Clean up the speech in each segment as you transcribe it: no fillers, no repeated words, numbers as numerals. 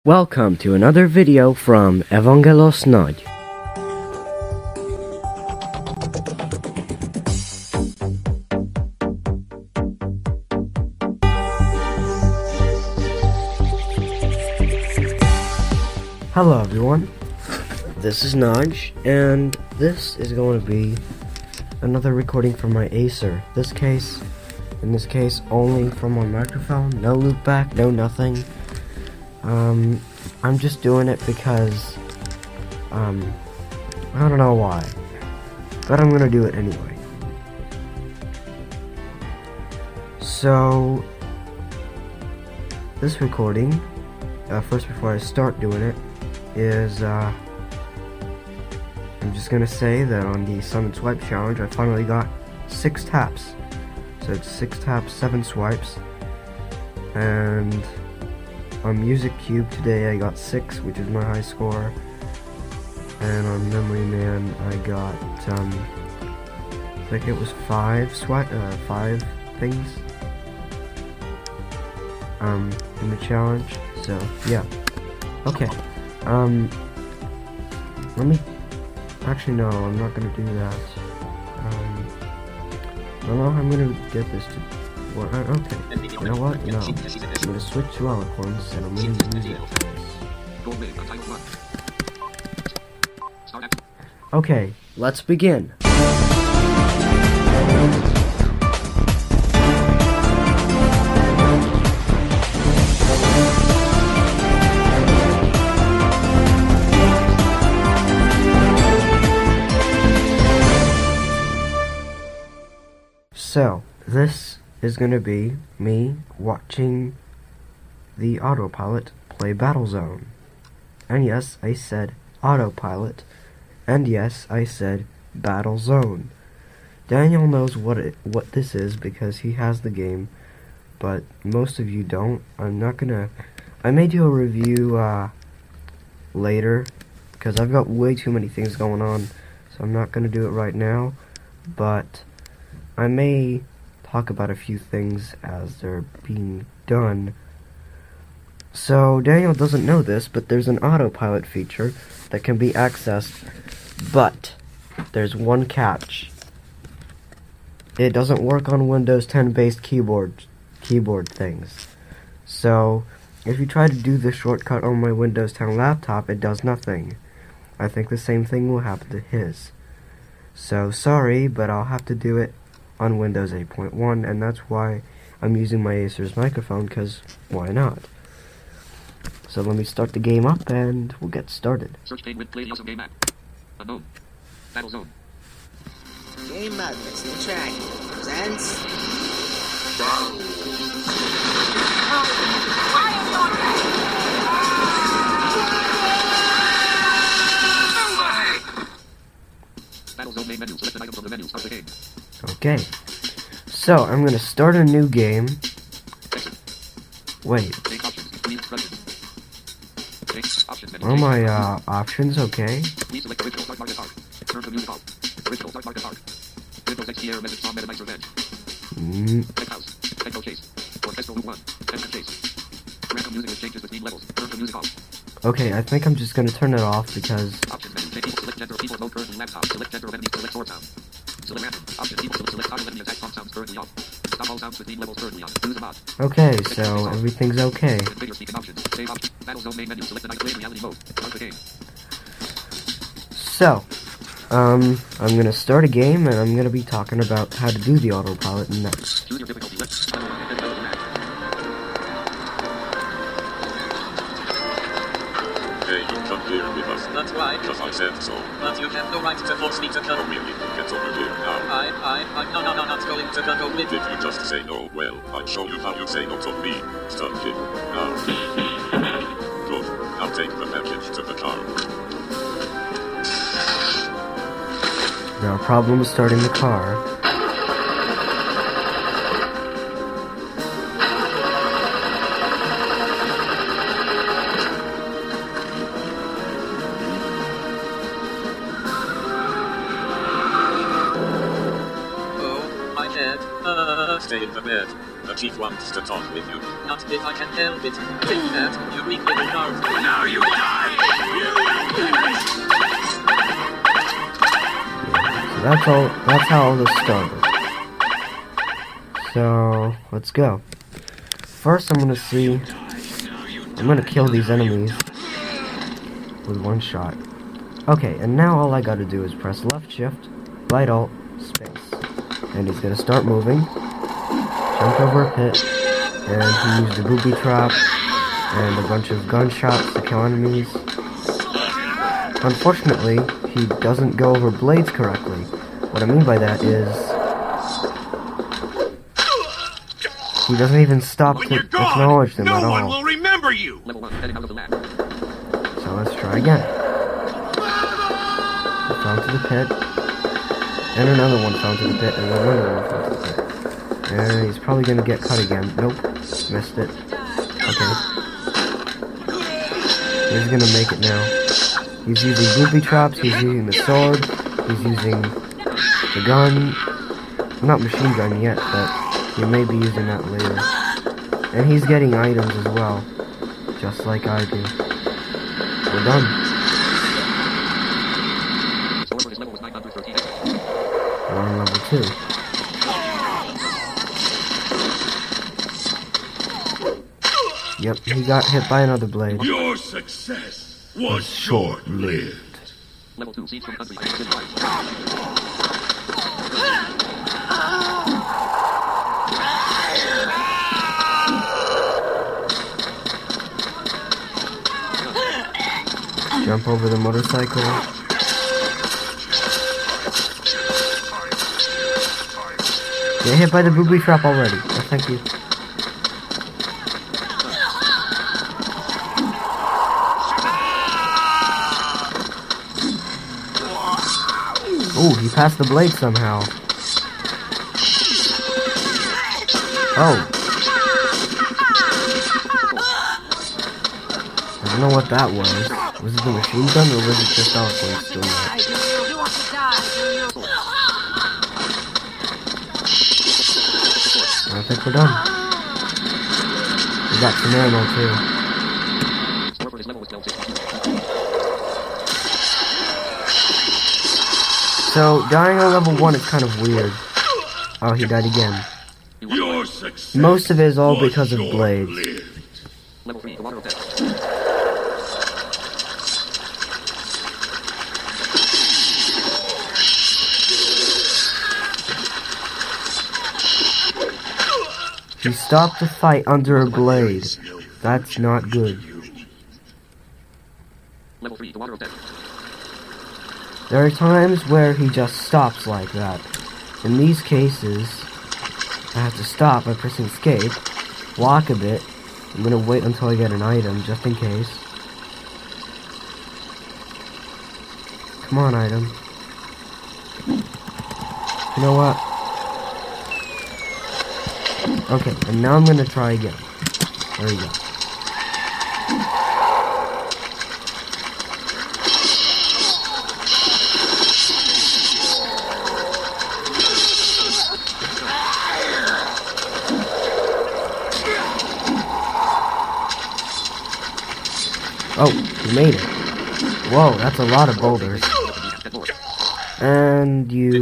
Welcome to another video from Evangelos Nagy. Hello everyone, this is Naj, and this is going to be another recording from my Acer. In this case, only from my microphone, no loopback, no nothing. I'm just doing it because, I don't know why, but I'm gonna do it anyway. So, this recording, first before I start doing it, is, I'm just gonna say that on the Sun & Swipe challenge, I finally got 6 taps. So it's 6 taps, 7 swipes, and on Music Cube today I got 6, which is my high score, and on Memory Man I got, I think it was 5 things, in the challenge, so, yeah. Okay, actually no, I'm not gonna do that. I don't know how I'm gonna get this to work. Okay, you know what? No. I'm gonna switch to Eloquence and I'm gonna use it. Okay, let's begin. So, this is gonna be me watching the autopilot play Battlezone. And yes, I said autopilot. And yes, I said Battlezone. Daniel knows what this is because he has the game, but most of you don't. I may do a review later because I've got way too many things going on, so I'm not gonna do it right now, but I may talk about a few things as they're being done. So Daniel doesn't know this, but there's an autopilot feature that can be accessed, but there's one catch. It doesn't work on Windows 10 based keyboard things. So if you try to do the shortcut on my Windows 10 laptop, it does nothing. I think the same thing will happen to his. So sorry, but I'll have to do it on Windows 8.1, and that's why I'm using my Acer's microphone, because why not? So let me start the game up, and we'll get started. Search pane with play the awesome game app. Unknown. Battlezone. Game Magnets in track presents Battlezone main menu. Select an item from the menu. Start the game. Okay, so I'm gonna start a new game. Exit. Wait, Change options. Leave button. Change options menu. are my options okay? Please select original start market art. Turn to music off. Original start market art. Windows XP error message from Meta Knight's Revenge. Tech House. Techno Chase. Orchestral Loop 1. Enter Chase. Random music with changes between levels. Turn to music off. Okay, I think I'm just gonna turn it off because Options menu. Change people. Select gender. Keyboard mode currently laptop. Select gender of enemy. Select sword sound. Select random. Option people. Select auto enemy attack prompt sounds currently off. Stop all sounds between levels currently on. Use a mod. okay, so everything's okay. Configure speaking options. Save option. Battlezone main menu. Select the night play reality mode. Start the game. So, I'm gonna start a game, and I'm gonna be talking about how to do the autopilot next. Choose your difficulty. Let's Hey, you come here with us. That's right. Because I said so. But you have no right to force me to Oh, come. really? Get over here now. No, not going to go with Did you just say no? Well, I'll show you how you say no to me. Stop it. Now. Good. I'll take the package to the car. Now, problem with starting the car. Oh, my head. Stay in the bed. The chief wants to talk with you. Not if I can help it. Take that, you weak little guard. Now you die! So that's how all this started. So let's go. First I'm gonna kill these enemies with one shot. Okay, and now all I gotta do is press left shift, right alt, space. And he's gonna start moving, jump over a pit, and he used a booby trap and a bunch of gunshots to kill enemies. Unfortunately, he doesn't go over blades correctly. What I mean by that is he doesn't even stop to acknowledge them at all. No one will remember you! Level 1, heading out of the lab. So let's try again. He fell into the pit, and another one fell into the pit, and another one fell into the pit. And he's probably gonna get cut again. Nope, missed it. Okay. He's gonna make it now. He's using booby traps, he's using the sword, he's using the gun. Not machine gun yet, but he may be using that later. And he's getting items as well, just like I do. We're done. Score for this level was 913. We're on level 2. Yep, he got hit by another blade. Your success was short-lived. Level 2, seeds from country. Civilized. Jump over the motorcycle. Get hit by the booby trap already. Oh, thank you. Ooh, he passed the blade somehow. Oh. I don't know what that was. Was it the machine gun or was it just Eloquence doing that? I think we're done. We got some ammo too. Score for this level was 12. So, dying on level 1 is kind of weird. Oh, he died again. Your success Most of it is all was because of blades. short-lived. Level 3, the water of death. He stopped the fight under a blade. That's not good. Level 3, the water of death. There are times where he just stops like that. In these cases, I have to stop by pressing escape, walk a bit. I'm gonna wait until I get an item, just in case. Come on, item. You know what? Okay, and now I'm gonna try again. There we go. Oh, you made it. Whoa, that's a lot of boulders. And you...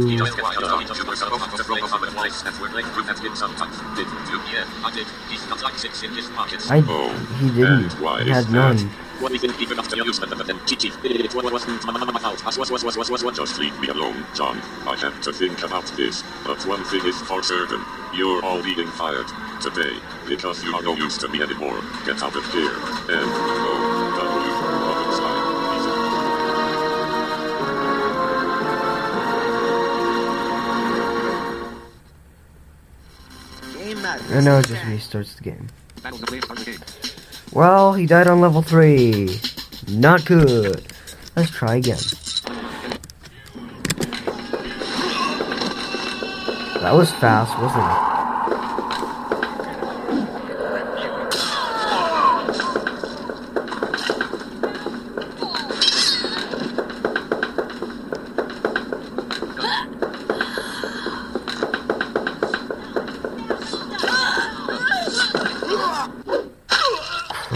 He didn't. Why He is had that? none. What is even after the amusement of them? It wasn't. Just leave me alone, John. I have to think about this. But one thing is for certain. You're all being fired today because you are no use to me anymore. Get out of here. N-O-W. Game madness. And now it just restarts the game. Battles of waves start the game. Well, he died on level 3. Not good. Let's try again. That was fast, wasn't it?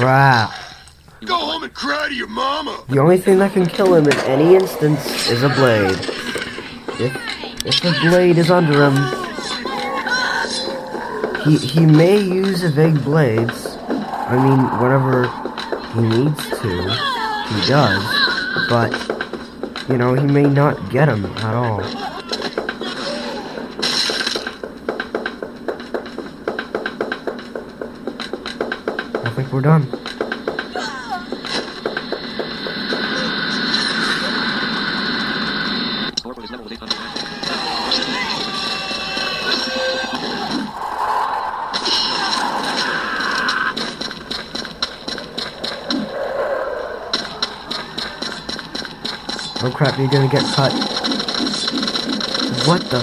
Crap. Go home and cry to your mama. The only thing that can kill him in any instance is a blade. If the blade is under him, he may use evade blades. I mean, whenever he needs to, he does. But, you know, he may not get him at all. I think we're done. Score for this level was 800. Oh crap, you're gonna get cut. What the?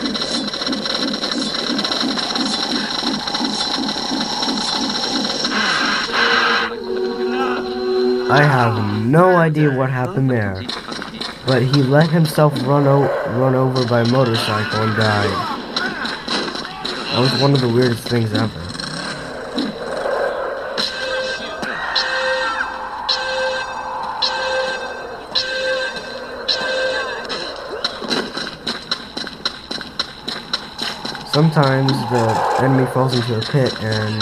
I have no idea what happened there. But he let himself run over by a motorcycle and died. That was one of the weirdest things ever. Sometimes the enemy falls into a pit and...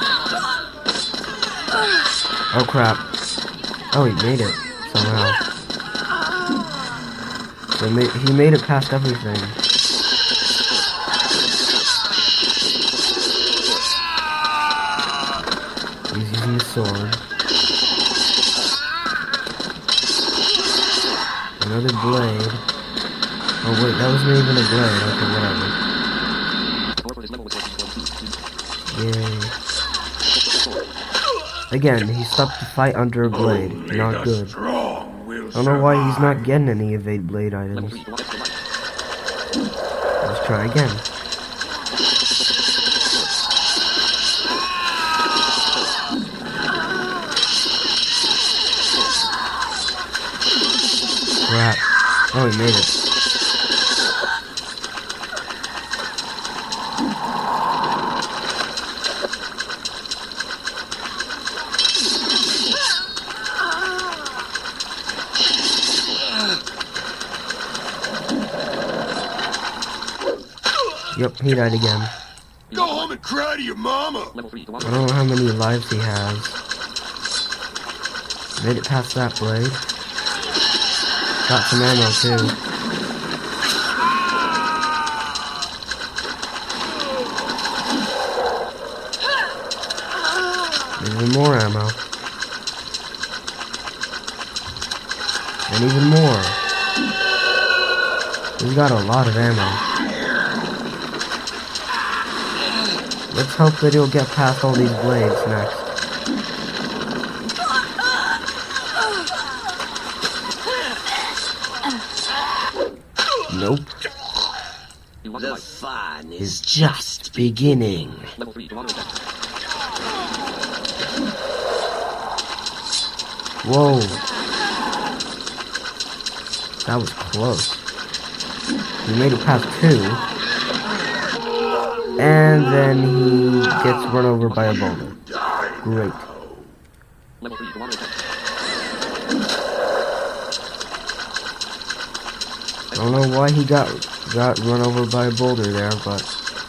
Oh crap. Oh, he made it somehow. So he made it past everything. He's using the sword. Another blade. Oh wait, that wasn't even a blade. Okay, whatever. Yay. Again, he stopped the fight under a blade. Not good. I don't know why he's not getting any evade blade items. Let's try again. Crap. Oh, he made it. Yep, he died again. Go home and cry to your mama. Level 3. I don't know how many lives he has. Made it past that blade. Got some ammo too. Even more ammo. And even more. He's got a lot of ammo. Let's hope that he'll get past all these blades next. Nope. The fun Is just beginning. Level 3. Whoa. That was close. He made it past 2. And then he gets run over by a boulder. Great. Level 3. I don't know why he got run over by a boulder there, but...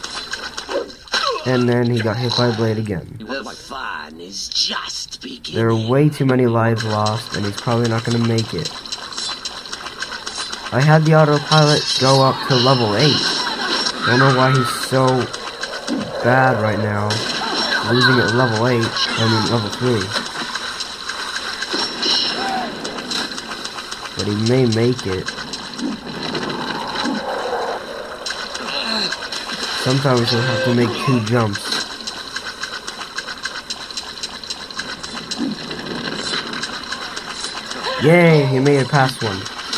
And then he got hit by a blade again. The fun is just beginning. There are way too many lives lost, and he's probably not going to make it. I had the autopilot go up to level 8. Don't know why he's so bad right now. Losing at level 8, I mean level 3. But he may make it. Sometimes he'll have to make 2 jumps. Yay, he made it past one.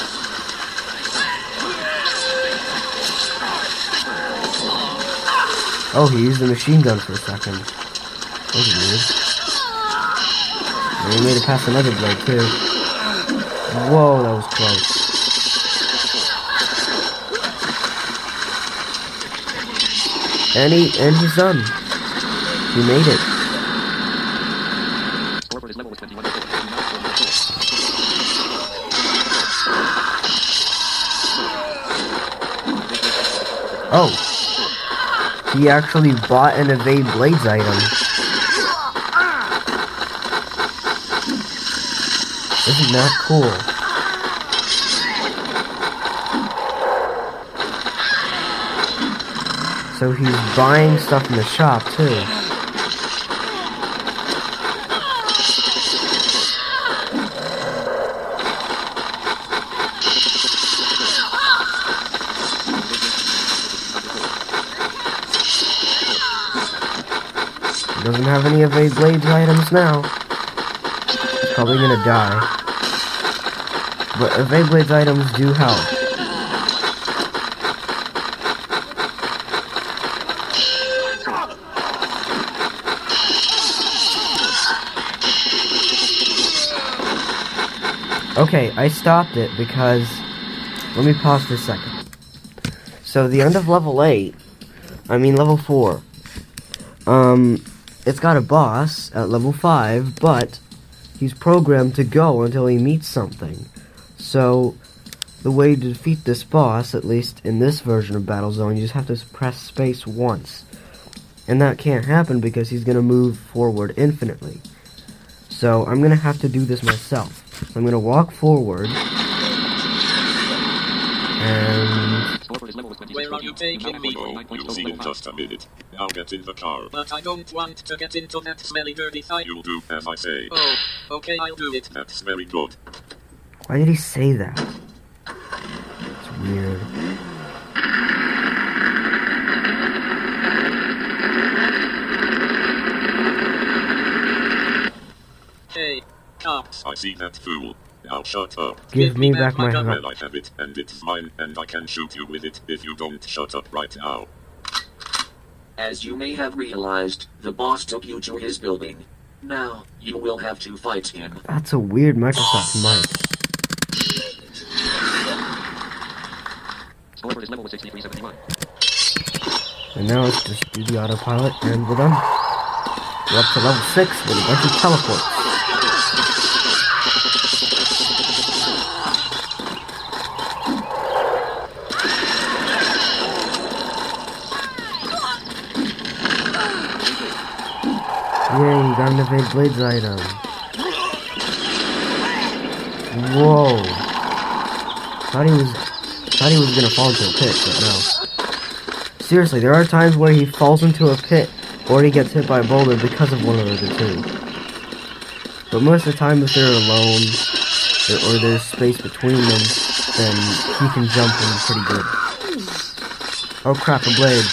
Oh, he used the machine gun for a second. That was weird. And he made it past another blade, too. Whoa, that was close. And he's done. He made it. Oh! He actually bought an Evade Blades item. Isn't that cool? So he's buying stuff in the shop, too. Doesn't have any Evade Blades items now. He's probably gonna die. But Evade Blades items do help. Okay, I stopped it because... Let me pause for a second. So, the end of level 8... level 4. It's got a boss at level 5, but he's programmed to go until he meets something. So, the way to defeat this boss, at least in this version of Battlezone, you just have to press space once. And that can't happen because he's going to move forward infinitely. So, I'm going to have to do this myself. So I'm going to walk forward. And... Where are you taking me? Oh, you'll see in just a minute. Now get in the car. But I don't want to get into that smelly dirty fight. You'll do as I say. Oh, okay, I'll do it. That's very good. Why did he say that? It's weird. Hey, cops. I see that fool. Now shut up. Give me back my gun. Well, I have it, and it's mine, and I can shoot you with it if you don't shut up right now. As you may have realized, the boss took you to his building. Now, you will have to fight him. That's a weird Microsoft mic. Score is level 6371. And now let's just do the autopilot, and we're done. We're up to level 6 with a bunch of teleports. Yay, got an Evade Blades item. Whoa. Thought he was gonna fall into a pit, but no. Seriously, there are times where he falls into a pit or he gets hit by a boulder because of one of the two. But most of the time if they're alone or there's space between them, then he can jump in pretty good. Oh crap, a blade.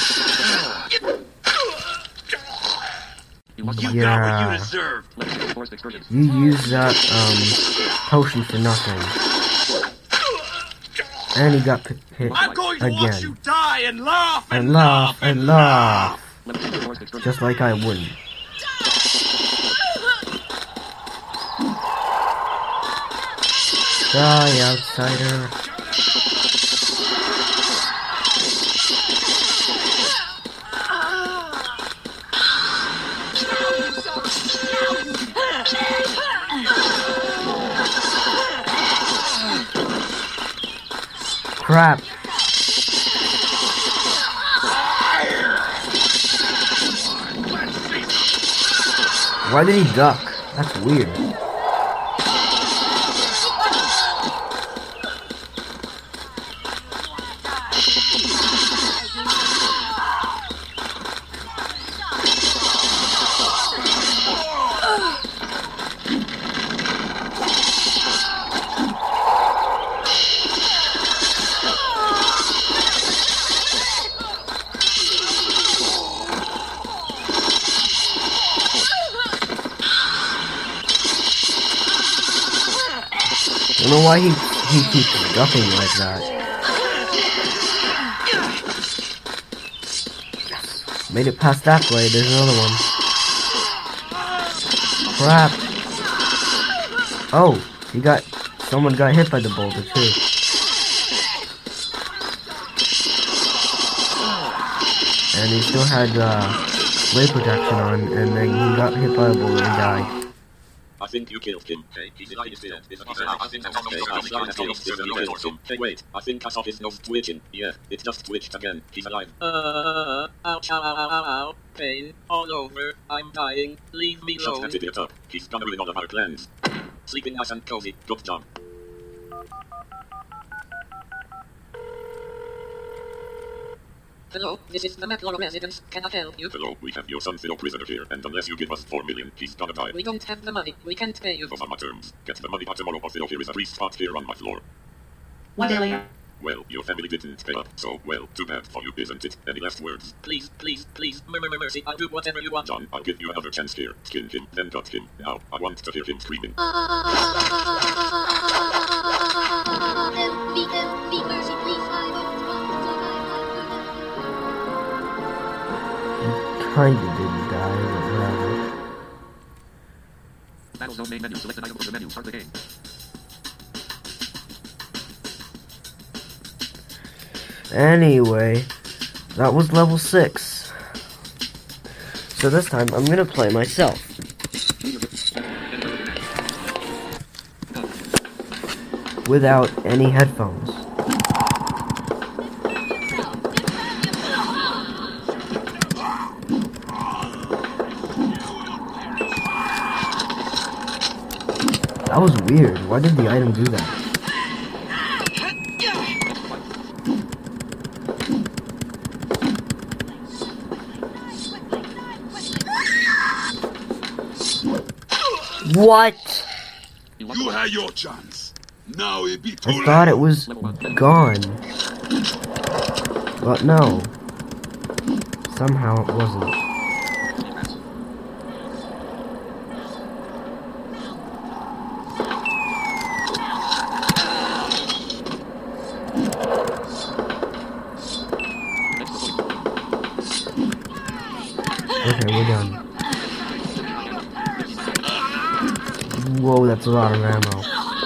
Yeah. You use that potion for nothing. And he got hit again. You die and laugh and laugh and laugh. Just like I wouldn't. Die, outsider. Crap. Why did he duck? That's weird. I don't know why he keeps ducking like that. Made it past that blade, there's another one. Crap. Oh, someone got hit by the boulder too. And he still had blade protection on, and then he got hit by a boulder and died. I think you killed him. Hey, he's alive still. I think Hey, wait. I think I saw his nose twitching. Yeah, it just twitched again. He's alive. Ouch, ow, ow, ow, ow. Pain all over. I'm dying. Leave me Shut alone. that idiot up. He's gonna ruin all of our plans. Sleeping nice and cozy. Good job. Hello, this is the McLaurin residence. Can I help you? Hello, we have your son Phil prisoner here, and unless you give us 4 million, he's gonna die. We don't have the money. We can't pay you. Those are my terms. Get the money by tomorrow or Phil here is a free spot here on my floor. What area? Well, your family didn't pay up, so, well, too bad for you, isn't it? Any last words? Please, please, please. Mercy, I'll do whatever you want. John, I'll give you another chance here. Skin him, then gut him. Now, I want to hear him screaming. Help me, mercy, please, I don't want Kinda didn't die, but whatever. Battlezone main menu. Select an item from the menu. Start the game. Anyway, that was level 6. So this time, I'm gonna play myself. Without any headphones. That was weird. Why did the item do that? What? You had your chance. Now it be too I thought it was gone. But no. Somehow it wasn't. Okay, we're done. Whoa, that's a lot of ammo.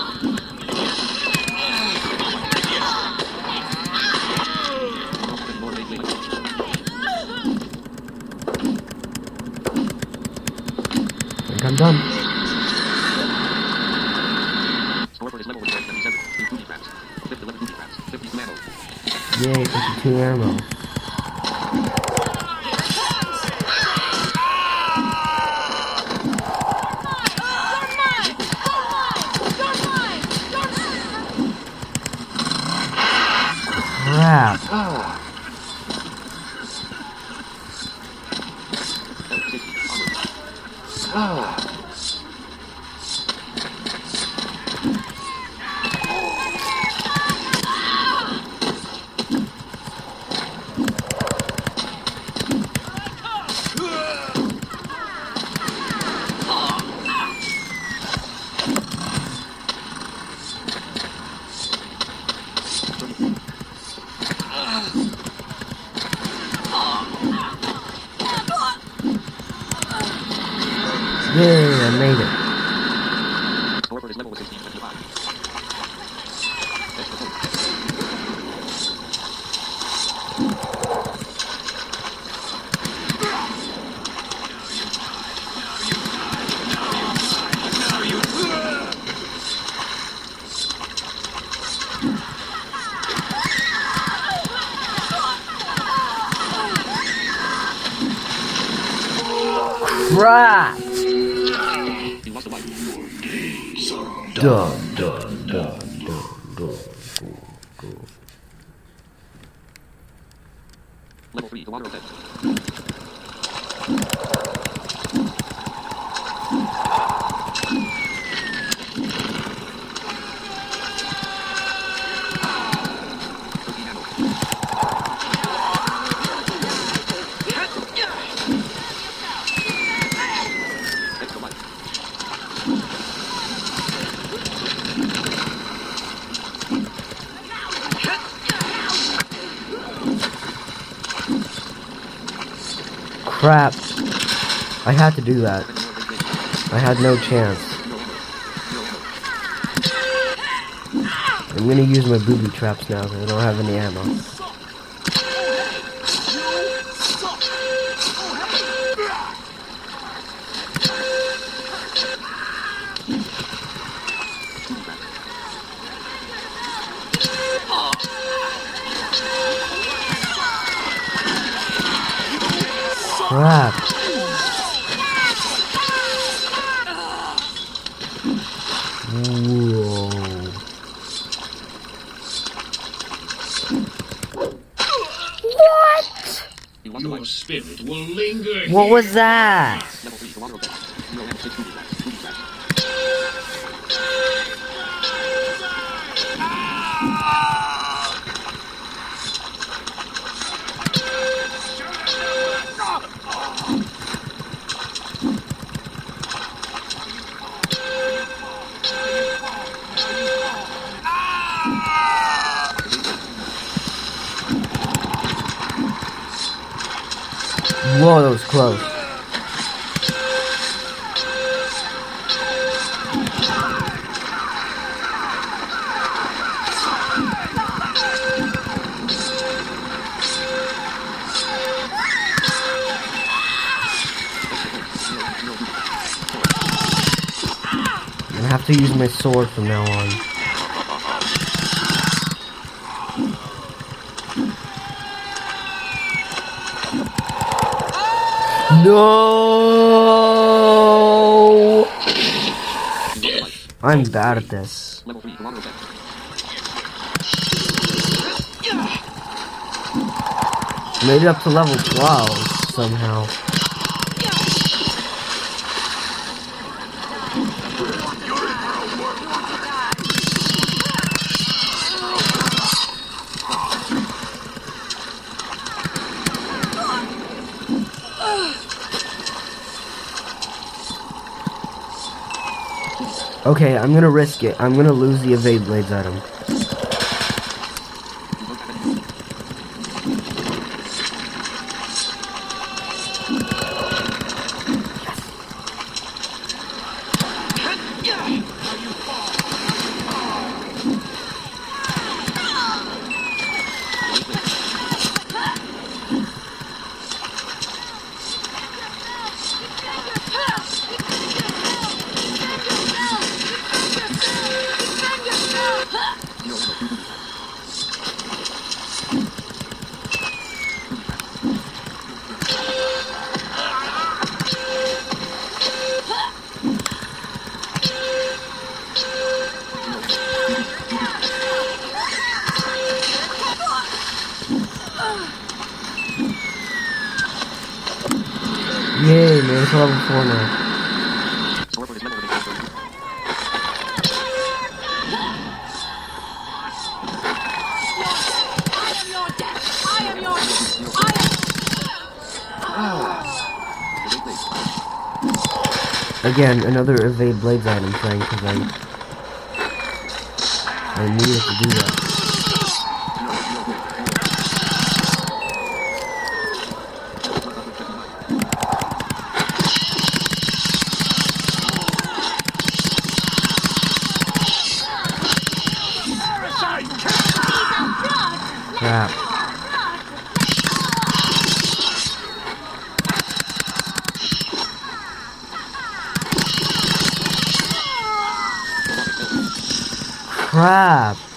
I think I'm done. Score for this level was 77. 2 booby traps. 11 booby traps. 52 ammo. Yay, 52 ammo. Crap. Yay, I made it. Score for this level was 1625. Crap! You lost the light. Done. Level 3, the water effect. Extra life. Crap. I had to do that. I had no chance. I'm gonna use my booby traps now because I don't have any ammo. Crap. Whoa. Your spirit will linger What was that? Level 3, Toronto Tech. 0 and 6 booby traps. Booby traps. Whoa, that was close. I have to use my sword from now on. No! I'm bad at this. Level 3, Toronto Tech. Made it up to level 12 somehow. Okay, I'm gonna risk it. I'm gonna lose the evade blades item. Yay, man, it's level 4 now. Sword for his level of exposure. Again, another evade blades item thing, because I needed to do that. Crap. Crap.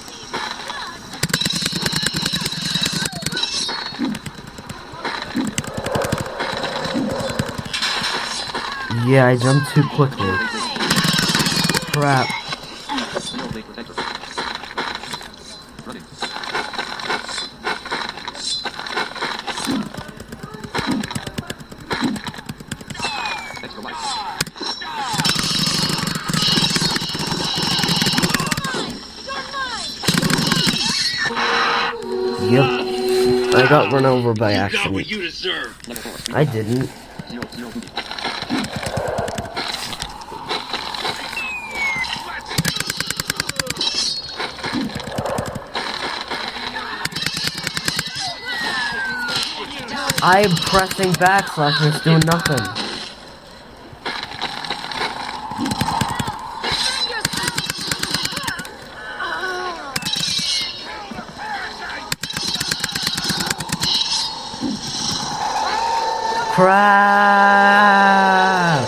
Yeah, I jumped too quickly. Crap. Blade protector. Running. Extra life. Yep. I got run over by You got what accident. you deserve. Level 4. I didn't. 0 booby. I'm pressing backslash and it's doing nothing. Crap!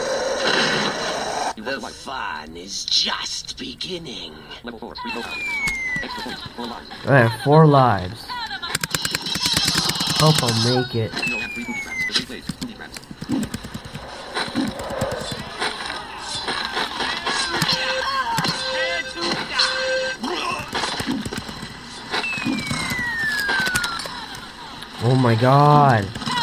The fun is just beginning. Level 4. Free profile. Extra points. 4 lives. I have 4 lives. Hope I'll make it. 0 and 3 booby traps. Evade blades. Oh my god.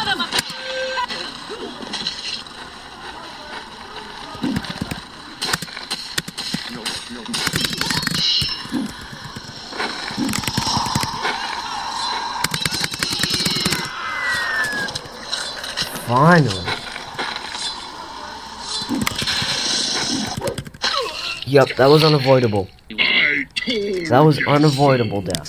Finally. Yep, that was unavoidable. That was unavoidable death.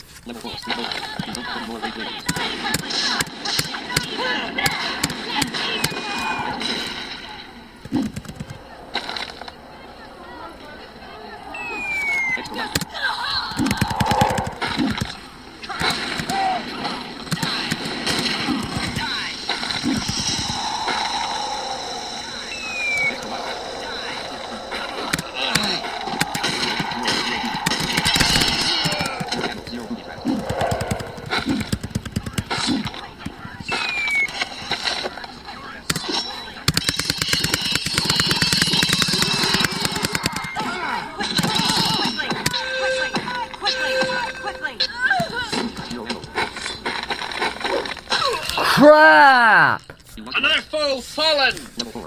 Crap! Another foe fallen!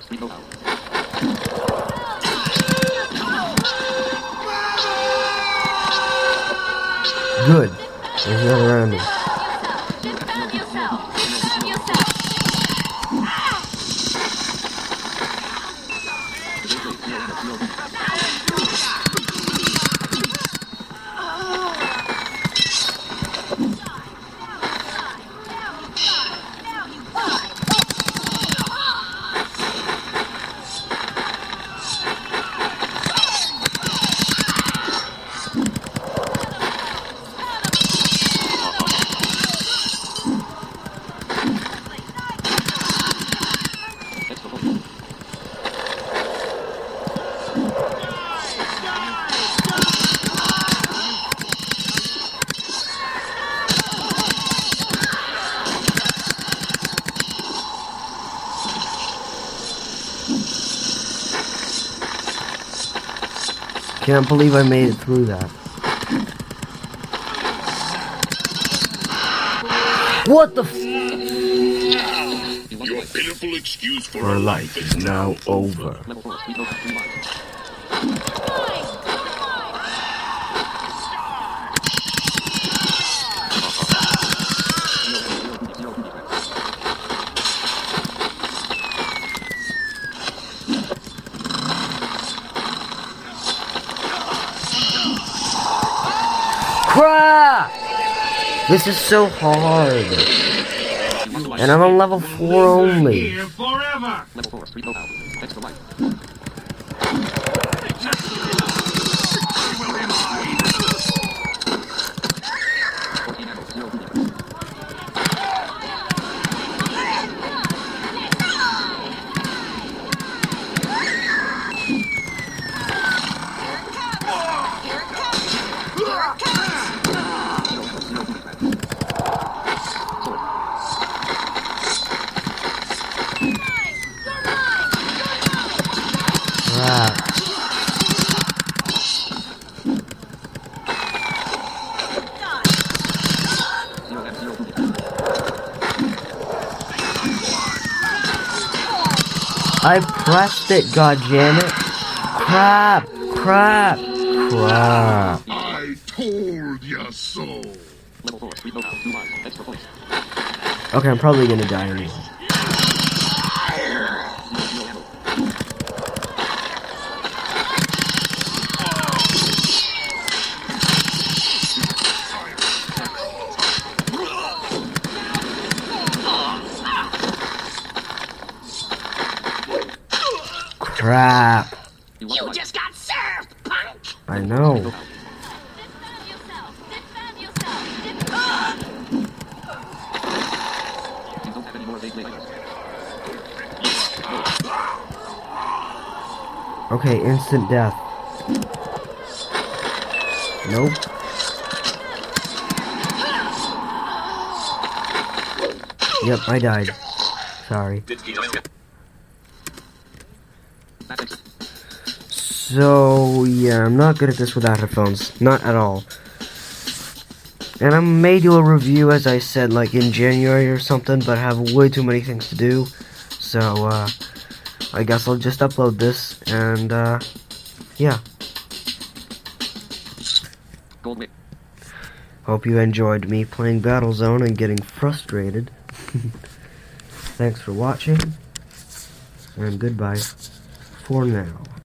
Good. There's another enemy. Defend yourself! Defend yourself! Can't believe I made it through that. What the f- Your pitiful excuse for Our life is now over. Crap! This is so hard. And I'm on level 4 only. Forever! Level 4, street know-how. Extra life. Crap. I pressed it, goddammit. Crap, crap, crap. I told ya so. Level 4, street know-how. 2 lives. Extra points. Okay, I'm probably gonna die anyway. Crap. You just got served, punk! I know. Defend yourself! Defend yourself! Defend- You don't have any more of these layers. Okay, instant death. Nope. Yep, I died. Sorry. So, yeah, I'm not good at this without headphones. Not at all. And I may do a review, as I said, like in January or something, but I have way too many things to do. So, I guess I'll just upload this, and, yeah. Gold win. Hope you enjoyed me playing Battlezone and getting frustrated. Thanks for watching, and goodbye for now.